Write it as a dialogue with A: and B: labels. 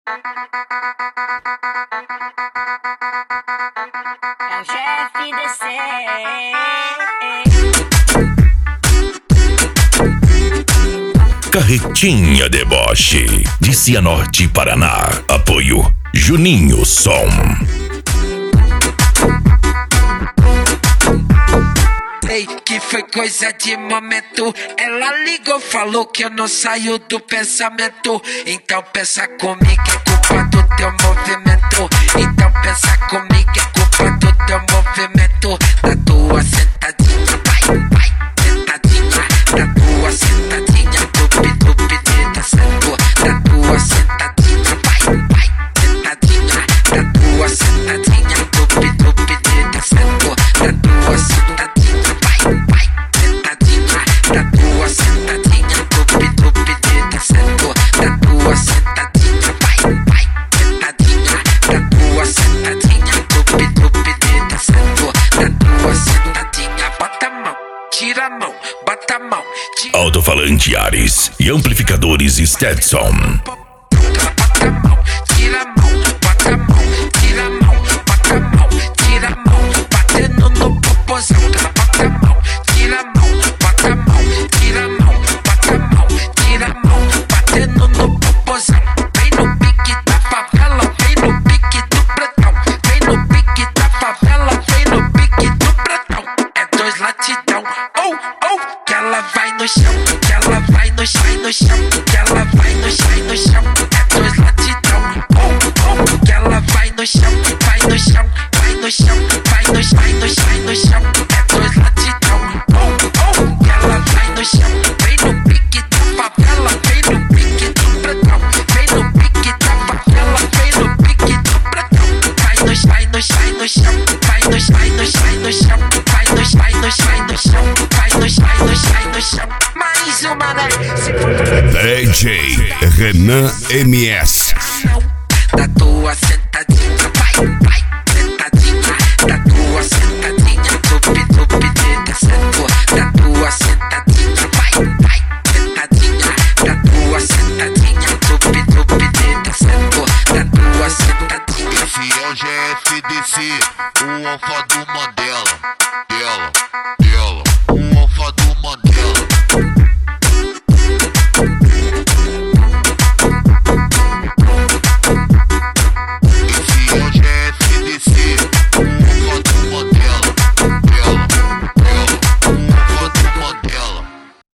A: É o GFDC.
B: Carretinha Deboche, de Cianorte, Paraná. Apoio Juninho Som.
C: Ei, que foi coisa de momento. Ela ligou, falou que eu não saio do pensamento. Então pensa comigo, é culpa do teu movimento. Então pensa comigo, é culpa do teu movimento. Da tua sentadinha, vai, vai, sentadinha. Da tua sentadinha, tupi, tupi, descendo. Da tua sentadinha, vai, vai, sentadinha. Da tua sentadinha, tupi, tupi, descendo. Da tua sentadinha, vai, vai, sentadinha. Da tua sentadinha, tupi, tupi, descendo. Da tua sentadinha, vai, vai, sentadinha. Da tua sentadinha, tupi, tupi, descendo. Da tua sentadinha, bota a mão, tira a mão, bota a mão.
B: Alto-falante Ares e amplificadores Stetson.
C: Bota a mão, tira a mão, bota a mão, tira a mão, bota a mão, tira a mão, batendo no popozão. Bota a mão, tira a mão, bota a mão, tira a mão, bota a mão, tira a mão, batendo no popozão. Vem no pique da favela, vem no pique do pretão. Vem no pique da favela, vem no pique do pretão. É dois latidão, que ela vai no chão, que ela vai no chão, no chão, que ela vai no chão, no chão. É dois latidão, que ela vai no chão, vai no chão, vai no chão, vai no chão, vai no chão, no chão. É dois latidão, que ela vai no chão. Vem no pique da favela, vem no pique do pretão. Vem no pique da favela, vem no pique do pretão. Vai no chão, vai no chão, no chão, vai no chão, vai no chão, no chão, vai no chão, vai no chão, no chão, vai no chão, vai no chão, no chão. Mais uma, né?
B: DJ Renan MS.
C: Da tua sentadinha, vai, vai, sentadinha. Da tua sentadinha, tupi, tupi, descendo. Da tua sentadinha, vai, vai, sentadinha. Da tua sentadinha, tupi, tupi, descendo. Da tua sentadinha.
D: Esse é o GFDC, o alfa do Mandela.